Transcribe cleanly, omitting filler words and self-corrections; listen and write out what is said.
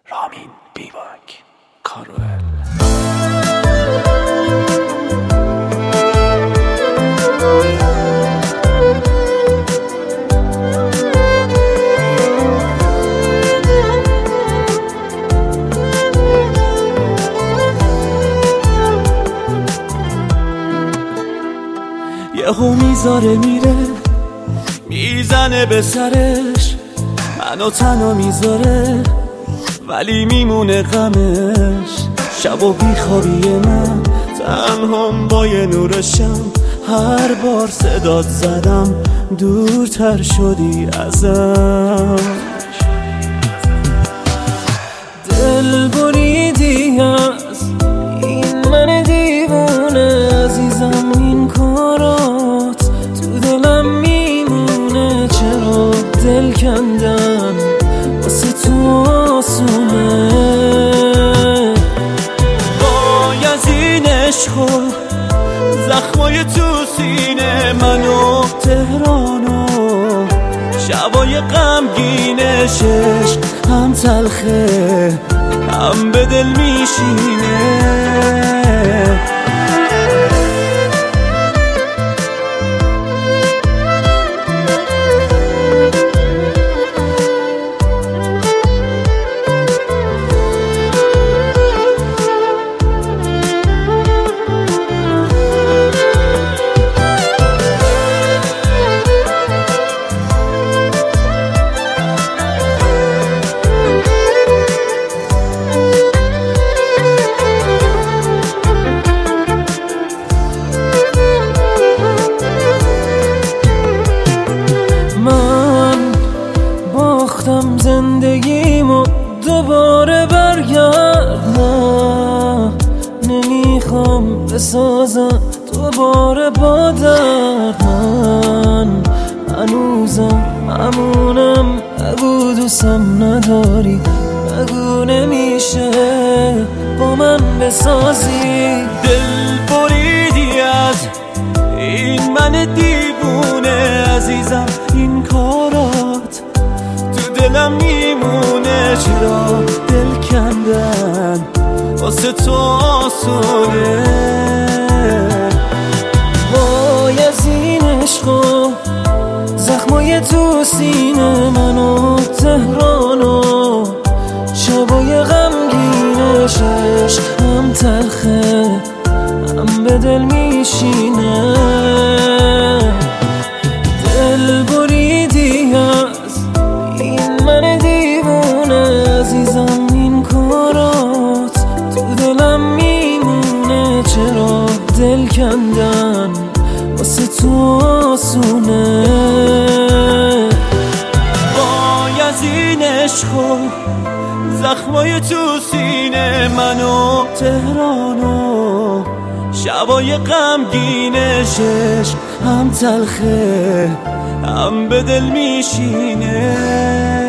رامین بیباک کارول. یهو میذاره میره میزنه به سرش، منو تنها میذاره ولی میمونه غمش. شب و بیخوابی من تنهام با یه نور شم، هر بار صدات زدم دورتر شدی ازم. دل بریدی از این من دیوونه عزیزم، این کارات تو دلم میمونه. چرا دل کندن واسه تو آسونه؟ وای از این عشق و زخمای تو سینه منو تهرانو، شبای غمگینشش هم تلخه هم به دل میشینه. زندگیمو دوباره برگرد، نه نمیخوام بسازم دوباره با درد. من هنوزم همونم، بگو دوستم نداری، بگو نمیشه با من بسازی. دل بریدی از این من دیوونه عزیزم، این کارات دلم میمونه. چرا دل کندن واسه تو آسونه؟ وای از این عشق و زخمای تو سینه منو تهرانو، شبای غمگینشش هم تلخه هم به دل میشینه. دل بریدی از من دیوونه عزیزم، این کارات تو دلم میمونه. چرا دل کندن واسه تو آسونه؟ وای از این عشق و زخمای تو سینه منو تهرانو، شبای غمگینشش هم تلخه هم به دل میشینه.